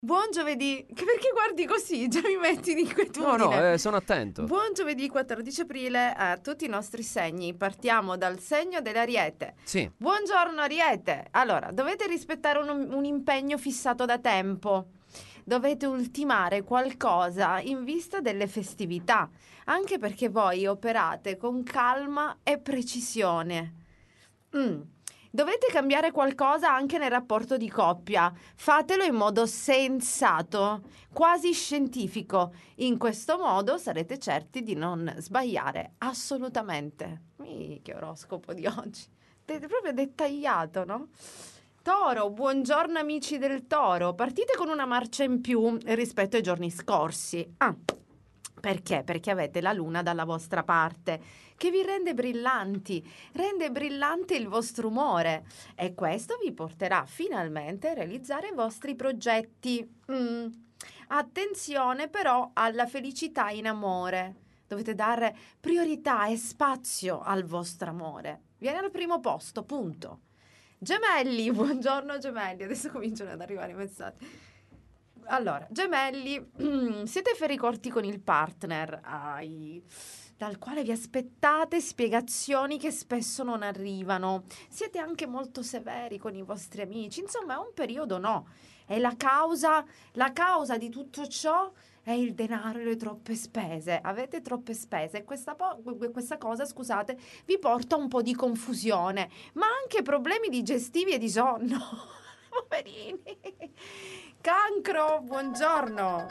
Buon giovedì, che perché guardi così? Già mi metti in inquietudine. No, sono attento. Buon giovedì 14 aprile a tutti i nostri segni. Partiamo dal segno dell'Ariete. Sì. Buongiorno Ariete. Allora, dovete rispettare un impegno fissato da tempo. Dovete ultimare qualcosa in vista delle festività, anche perché voi operate con calma e precisione. Dovete cambiare qualcosa anche nel rapporto di coppia. Fatelo in modo sensato, quasi scientifico. In questo modo sarete certi di non sbagliare assolutamente. Che oroscopo di oggi. Proprio dettagliato, no? Toro, buongiorno amici del Toro. Partite con una marcia in più rispetto ai giorni scorsi. Perché? Perché avete la luna dalla vostra parte, che vi rende brillante il vostro umore e questo vi porterà finalmente a realizzare i vostri progetti. Attenzione però alla felicità in amore. Dovete dare priorità e spazio al vostro amore. Viene al primo posto, punto. Gemelli, buongiorno Gemelli. Adesso cominciano ad arrivare i messaggi. Allora, Gemelli, siete ferricorti con il partner dal quale vi aspettate spiegazioni che spesso non arrivano. Siete anche molto severi con i vostri amici. Insomma, è un periodo no. E la causa di tutto ciò è il denaro e le troppe spese. Avete troppe spese e questa cosa, scusate, vi porta un po' di confusione, ma anche problemi digestivi e di sonno. Poverini. Cancro, buongiorno.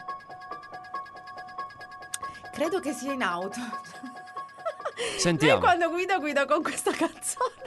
Credo che sia in auto. Sentiamo. Lei quando guida con questa canzone.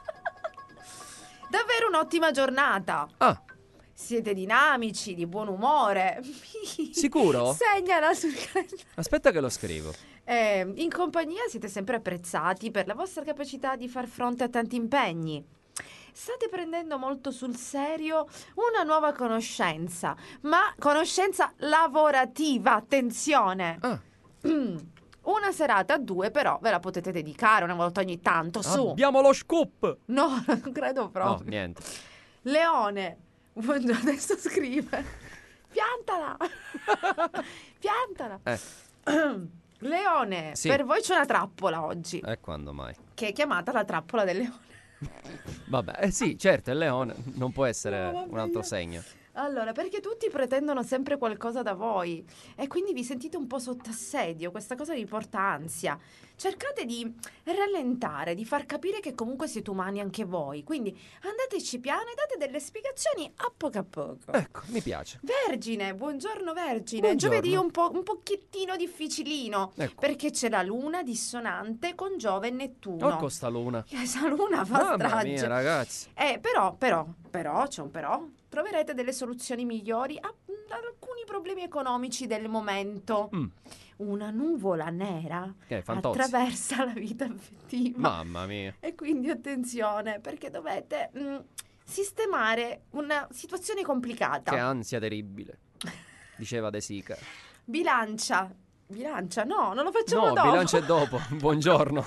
Davvero un'ottima giornata. Siete dinamici, di buon umore. Sicuro? Segnala sul calendario. Aspetta che lo scrivo. In compagnia siete sempre apprezzati per la vostra capacità di far fronte a tanti impegni. State prendendo molto sul serio una nuova conoscenza, ma conoscenza lavorativa, attenzione. Una serata a due però ve la potete dedicare una volta ogni tanto, su. Abbiamo lo scoop. No, non credo proprio. No, niente. Leone, buongiorno, adesso scrive. Piantala. Piantala. Leone, Sì. per voi c'è una trappola oggi. E quando mai? Che è chiamata la trappola del leone. Vabbè, sì, certo, il leone non può essere No, vabbè, un altro segno. Allora, perché tutti pretendono sempre qualcosa da voi e quindi vi sentite un po' sotto assedio, questa cosa vi porta ansia. Cercate di rallentare, di far capire che comunque siete umani anche voi, quindi andateci piano e date delle spiegazioni a poco. Ecco, mi piace. Vergine, buongiorno Vergine. Buongiorno. Giovedì un pochettino difficilino, Ecco. perché c'è la luna dissonante con Giove e Nettuno. Oh, costa luna. Esa luna fa Mamma strage. mia, ragazzi. Però, c'è un però. Troverete delle soluzioni migliori a alcuni problemi economici del momento. Una nuvola nera Fantozzi. attraversa la vita affettiva. Mamma mia. E quindi attenzione, perché dovete sistemare una situazione complicata. Che ansia terribile, diceva De Sica. Bilancia, no, non lo facciamo No, dopo. bilancia è dopo. Buongiorno.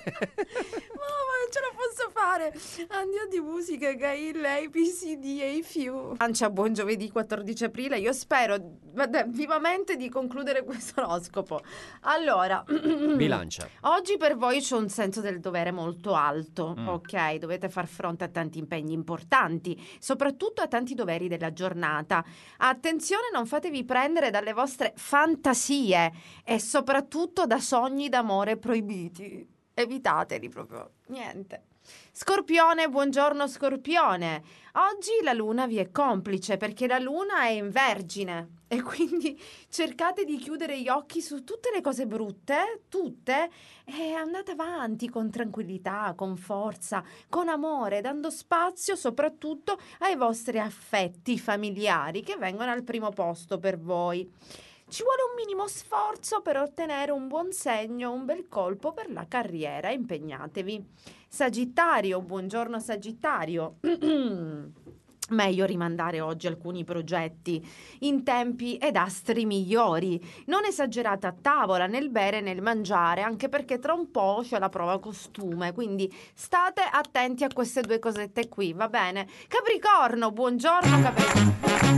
Non ce la posso fare. Andio di musica, Gail, ABCD e FU. Lancia, buon giovedì 14 aprile. Io spero vivamente di concludere questo oroscopo. Allora, Bilancia. oggi per voi c'è un senso del dovere molto alto, ok? Dovete far fronte a tanti impegni importanti, soprattutto a tanti doveri della giornata. Attenzione, non fatevi prendere dalle vostre fantasie e soprattutto da sogni d'amore proibiti. Evitateli proprio, niente. Scorpione, buongiorno Scorpione. Oggi la luna vi è complice perché la luna è in Vergine e quindi cercate di chiudere gli occhi su tutte le cose brutte, tutte, e andate avanti con tranquillità, con forza, con amore, dando spazio soprattutto ai vostri affetti familiari che vengono al primo posto per voi. Ci vuole un minimo sforzo per ottenere un buon segno, un bel colpo per la carriera, impegnatevi. Sagittario, buongiorno Sagittario. Meglio rimandare oggi alcuni progetti in tempi ed astri migliori. Non esagerate a tavola nel bere e nel mangiare, anche perché tra un po' c'è la prova costume, quindi state attenti a queste due cosette qui, va bene? Capricorno, buongiorno Capricorno.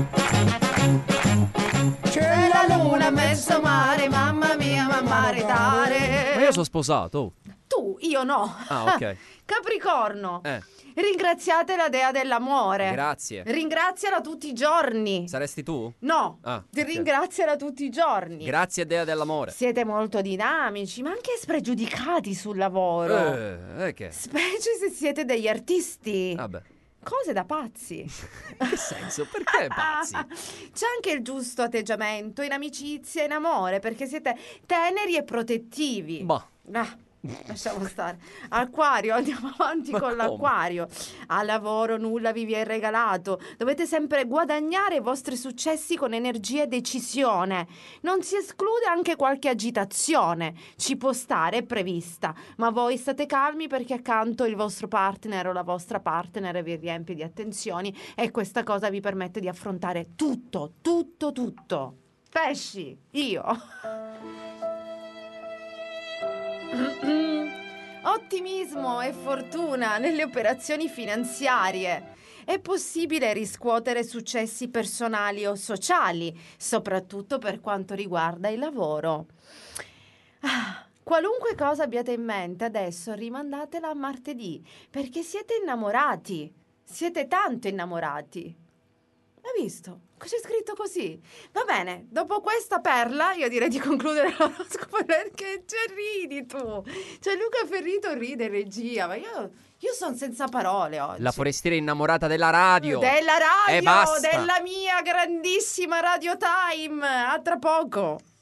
C'è la luna a mezzo mare, mamma mia, mamma retare. Ma io sono sposato. Oh. Tu, io no. Ah, ok. Capricorno. Ringraziate la dea dell'amore. Grazie. Ringraziala tutti i giorni. Saresti tu? No, ok. Ringraziala tutti i giorni. Grazie dea dell'amore. Siete molto dinamici, ma anche spregiudicati sul lavoro. Che? Specie se siete degli artisti. Vabbè. Cose da pazzi. Che senso? Perché pazzi? C'è anche il giusto atteggiamento in amicizia e in amore, perché siete teneri e protettivi. Boh. Lasciamo stare. Acquario, andiamo avanti con l'acquario. Al lavoro nulla vi viene regalato. Dovete sempre guadagnare i vostri successi con energia e decisione. Non si esclude anche qualche agitazione. Ci può stare, è prevista. Ma voi state calmi perché accanto il vostro partner o la vostra partner vi riempie di attenzioni e questa cosa vi permette di affrontare tutto. Pesci, io. Ottimismo e fortuna nelle operazioni finanziarie. È possibile riscuotere successi personali o sociali, soprattutto per quanto riguarda il lavoro. Qualunque cosa abbiate in mente adesso rimandatela a martedì, perché siete innamorati. Siete tanto innamorati. Hai visto? C'è scritto così. Va bene, dopo questa perla io direi di concludere l'oroscopo perché ridi tu. Cioè Luca Ferrito ride in regia, ma io sono senza parole oggi. La forestiera innamorata della radio. Della radio, E basta. della mia grandissima Radio Time. A tra poco.